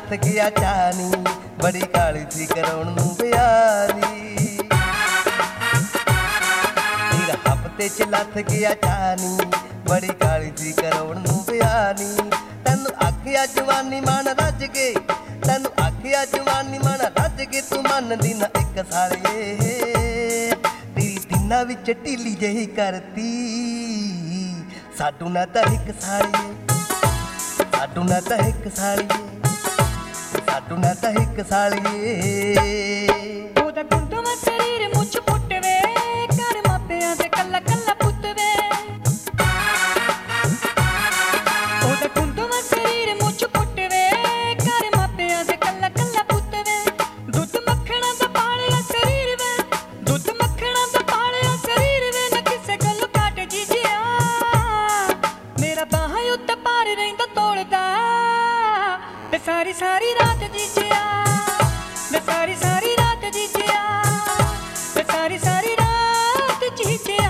ਲੱਥ ਗਿਆ ਚਾਨੀ, ਬੜੀ ਕਾਲੀ ਸੀ ਕਰਾਉਣ ਨੂੰ ਵਿਆਹ ਨੀ। ਤੇਰਾ ਹਫ਼ਤੇ ਚ ਲੱਥ ਗਿਆ ਚਾਨੀ, ਬੜੀ ਕਾਲੀ ਸੀ ਕਰਾਉਣ ਨੂੰ ਵਿਆਹ ਨੀ। ਤੈਨੂੰ ਆਖਿਆ ਜਵਾਨੀ ਮਨ ਰੱਜ ਕੇ, ਤੈਨੂੰ ਆਖਿਆ ਜਵਾਨੀ ਮਨ ਰੱਜ ਕੇ, ਤੂੰ ਮੰਨਦੀ ਨਾ ਇੱਕ ਸਾਲੀਏ। ਤੇਰੀ ਦਿਨਾਂ ਵਿੱਚ ਢੀਲੀ ਜਿਹੀ ਕਰਤੀ, ਸਾਡੂ ਨਾ ਤਾਂ ਇੱਕ ਸਾਲੀਏ, ਸਾਡੂ ਨਾ ਤਾਂ ਇੱਕ ਸਾਲੀਏ, ਸਾਡੂ ਨਾ ਤਾਂ ਇੱਕ ਸਾਲੀਏ। ਉਹਦਾ ਗੁੰਦਵਾ ਸਰੀਰ ਮੁੱਛ ਪੁੱਟ ਵੇ, ਘਰ ਮਾਪਿਆਂ ਦੇ ਕੱਲਾ ਕੱਲਾ ਪੁੱਤ ਵੇ। ਉਹਦਾ ਗੁੰਦਵਾ ਸਰੀਰ ਮੁੱਛ ਪੁੱਟ ਵੇ, ਘਰ ਮਾਪਿਆਂ ਦੇ ਕੱਲਾ ਕੱਲਾ ਪੁੱਤ ਵੇ। ਦੁੱਧ ਮੱਖਣਾ ਦਾ ਪਾਲਿਆ ਸਰੀਰ ਵੇ, ਦੁੱਧ ਮੱਖਣਾ ਦਾ ਪਾਲਿਆ ਸਰੀਰ ਵੇ। ਨਾ ਕਿਸੇ ਗੱਲੋਂ ਘੱਟ ਜੀਜਿਆ, ਮੇਰਾ ਬਾਹਾਂ ਉੱਤੇ ਭਾਰ ਰਹਿੰਦਾ ਤੋਲਦਾ ਵੇ ਸਾਰੀ ਸਾਰੀ ਰਾਤ ਜੀਜਿਆ, ਵੇ ਸਾਰੀ ਸਾਰੀ ਰਾਤ ਜੀਜਿਆ, ਵੇ ਸਾਰੀ ਸਾਰੀ ਰਾਤ ਜੀਜਿਆ।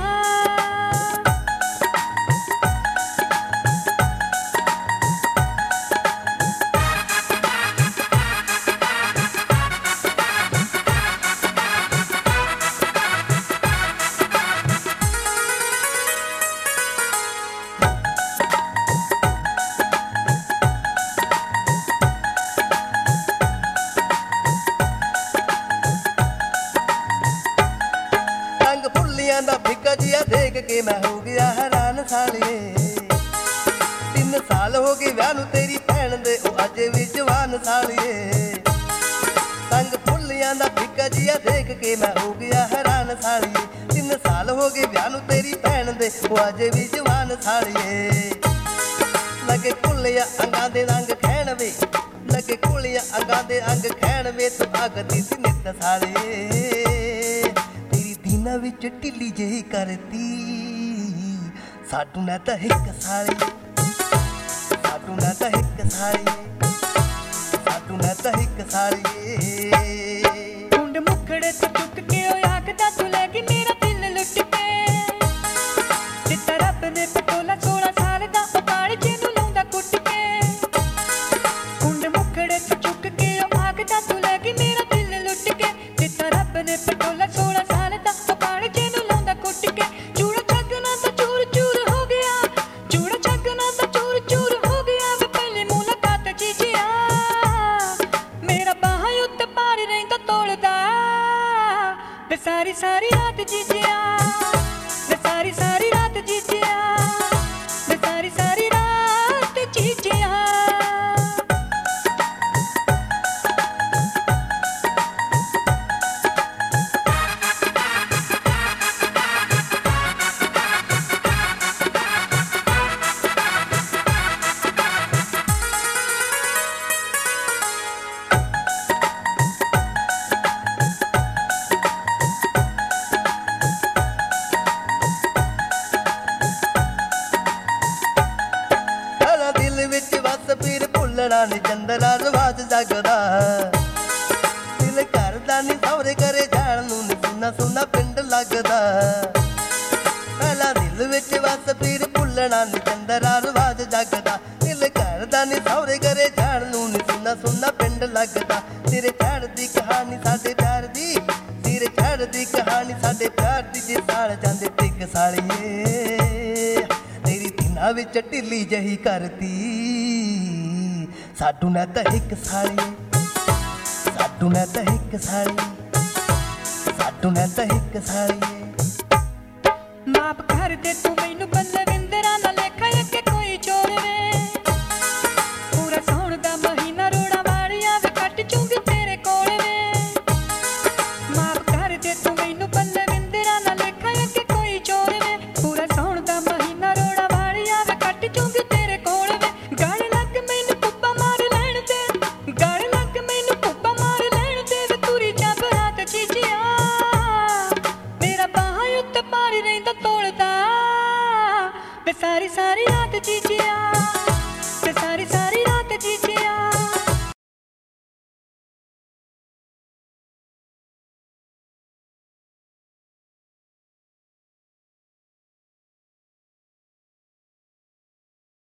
ਰੰਗ ਫੁੱਲੀਆਂ ਦਾ ਫਿੱਕਾ ਜਿਹਾ ਦੇਖ ਕੇ ਮੈਂ ਹੋ ਗਿਆ ਹੈਰਾਨ ਸਾਲੀਏ। 3 ਸਾਲ ਹੋ ਗਏ ਵਿਆਹ ਨੂੰ ਤੇਰੀ ਭੈਣ ਦੇ, ਉਹ ਅਜੇ ਵੀ ਜਵਾਨ ਸਾਲੀਏ। ਰੰਗ ਫੁੱਲੀਆਂ ਦਾ ਫਿੱਕਾ ਜਿਹਾ ਦੇਖ ਕੇ ਮੈਂ ਹੋ ਗਿਆ ਹੈਰਾਨ ਸਾਲੀਏ। 3 ਸਾਲ ਹੋ ਗਏ ਵਿਆਹ ਨੂੰ ਤੇਰੀ ਭੈਣ ਦੇ, ਉਹ ਅਜੇ ਵੀ ਜਵਾਨ ਸਾਲੀਏ। ਲੱਗੇ ਕੁੱਲਿਆ ਅੰਗਾਂ ਦੇ ਰੰਗ ਖੈਣ ਵੇ, ਲੱਗੇ ਕੁੱਲਿਆ ਅੰਗਾਂ ਦੇ ਅੰਗ ਖੈਣ ਵੇ, ਤੂੰ ਆਗਦੀ ਸੀ ਨਿੱਤ ਸਾਲੀਏ। ਤੇਰੀ ਦਿਨਾਂ ਵਿੱਚ ਢਿੱਲੀ ਜਿਹੀ ਕਰਤੀ, ਸਾਡੂ ਨਾ ਤਾਂ ਇੱਕ ਸਾਲੀਏ, ਸਾਡੂ ਨਾ ਤਾਂ ਇੱਕ ਸਾਲੀਏ, ਸਾਡੂ ਨਾ ਤਾਂ ਇੱਕ ਸਾਲੀਏ। ਕੁੰਡ ਮੁਖੜੇ ਤੋਂ ਚੁੱਕ ਕੇ ਉਹ ਆਖਦਾ ਤੂੰ ਲੈ ਗਈ ਮੇਰਾ ਦਿਲ ਲੁੱਟ ਕੇ। ਦਿੱਤਾ ਰੱਬ ਨੇ ਪਟੋਲਾ 16 ਸਾਲ ਦਾ, ਉਹ ਕਾਲਜੇ ਨੂੰ ਲਾਉਂਦਾ ਕੁੱਟ ਕੇ। ਕੁੰਡ ਮੁਖੜੇ ਤੋਂ ਚੁੱਕ ਕੇ ਉਹ ਆਖਦਾ ਤੂੰ ਲੈ ਗਈ ਮੇਰਾ ਦਿਲ ਲੁੱਟ ਕੇ। ਦਿੱਤਾ ਰੱਬ ਨੇ ਪਟੋਲਾ 16 ਸਾਲ ਦਾ, ਉਹ ਕਾਲਜੇ ਨੂੰ ਲਾਉਂਦਾ ਕੁੱਟ ਕੇ। ਚੂੜਾ ਛੱਗਣਾ ਤਾਂ ਚੂਰ ਚੂਰ ਹੋ ਗਿਆ, ਚੂੜਾ ਛੱਗਣਾ ਤਾਂ ਚੂਰ ਚੂਰ ਹੋ ਗਿਆ। ਵੇ ਪਹਿਲੀ ਮੁਲਾਕਾਤ ਜੀਜਿਆ, ਮੇਰਾ ਬਾਹਾਂ ਉੱਤੇ ਭਾਰ ਰਹਿੰਦਾ ਤੋਲਦਾ ਵੇ ਸਾਰੀ ਸਾਰੀ ਰਾਤ ਜੀਜਿਆ, ਵੇ ਸਾਰੀ ਸਾਰੀ ਰਾਤ ਜੀਜਿਆ, ਵੇ ਸਾਰੀ ਸਾਰੀ ਰਾਤ ਜੀਜਿਆ। ਸਾਡਾ ਦਿਲ ਵਿੱਚ ਵਸ ਫਿਰ ਭੁੱਲਣਾ ਨੀ ਚੰਦਰਾ ਰਵਾਜ ਜਗਦਾ। ਦਿਲ ਕਰਦਾ ਨੀ ਸਹੁਰੇ ਘਰੇ ਜਾਣ ਨੂੰ ਨੀ, ਸੁੰਨਾ ਸੁੰਨਾ ਪਿੰਡ ਲੱਗਦਾ। ਪਹਿਲਾਂ ਦਿਲ ਵਿੱਚ ਵਸ ਫਿਰ ਭੁੱਲਣਾ ਨੀ ਚੰਦਰਾ ਰਵਾਜ ਜਗਦਾ। ਦਿਲ ਕਰਦਾ ਨੀ ਸਹੁਰੇ ਘਰੇ ਜਾਣ ਨੂੰ ਨੀ, ਸੁੰਨਾ ਸੁੰਨਾ ਪਿੰਡ ਲੱਗਦਾ। ਤੇਰੇ ਪਿਆਰ ਦੀ ਕਹਾਣੀ ਸਾਡੇ ਪਿਆਰ ਦੀ, ਤੇਰੇ ਪਿਆਰ ਦੀ ਕਹਾਣੀ ਸਾਡੇ ਪਿਆਰ ਦੀ। ਜੇ ਸਾਲ ਜਾਂਦੇ ਟਿਕ ਸਾਲੀਏ, ਤੇਰੀ ਦਿਨਾਂ ਵਿੱਚ ਢਿੱਲੀ ਜਿਹੀ ਕਰਤੀ, ਸਾਡੂ ਨਾ ਤਾਂ ਇੱਕ ਸਾਲੀਏ, ਸਾਡੂ ਨਾ ਤਾਂ ਇੱਕ ਸਾਲੀਏ, ਸਾਡੂ ਨਾ ਤਾਂ ਇੱਕ ਸਾਲੀਏ। ਮਾਪ ਕਰ ਦੇ ਤੂੰ ਮੈਨੂੰ ਬਲਵਿੰਦਰਾ ਨਾ ਲੇਖਾ ਅੱਗੇ ਕੋਈ ਚੋਰ ਵੇ। ਪੂਰਾ ਸੌਣ ਦਾ ਮਹੀਨਾ ਰੋਣਾ ਵਾਲਿਆ ਵੇ, ਕੱਟ ਚੁੰਗੀ ਤੇਰੇ ਕੋਲ ਵੇ। ਮਾਪ ਕਰ ਦੇ ਤੂੰ ਮੈਨੂੰ ਬਲਵਿੰਦਰਾ ਨਾ ਲੇਖਾ ਅੱਗੇ ਕੋਈ ਚੋਰ ਵੇ। ਪੂਰਾ ਸੌਣ ਦਾ ਮਹੀਨਾ ਰੋਣਾ ਵਾਲਿਆ ਵੇ, ਕੱਟ ਚੁੰਗੀ ਤੇਰੇ ਕੋਲ ਵੇ। ਗਲ ਲੱਗ ਮੈਨੂੰ ਪੁੱਪਾ ਮਾਰ ਲੈਣ ਦੇ, ਗਲ ਲੱਗ ਮੈਨੂੰ ਪੁੱਪਾ ਮਾਰ ਲੈਣ ਦੇ। ਵੇ ਤੁਰੀ ਜਾ ਬਰਾਤ ਜੀਜਿਆ, ਮੇਰਾ ਬਾਹਾਂ ਉੱਤੇ ਭਾਰ ਰਹਿੰਦਾ ਤੋਲਦਾ ਵੇ ਸਾਰੀ ਸਾਰੀ ਰਾਤ ਜੀਜਿਆ, ਵੇ ਸਾਰੀ ਸਾਰੀ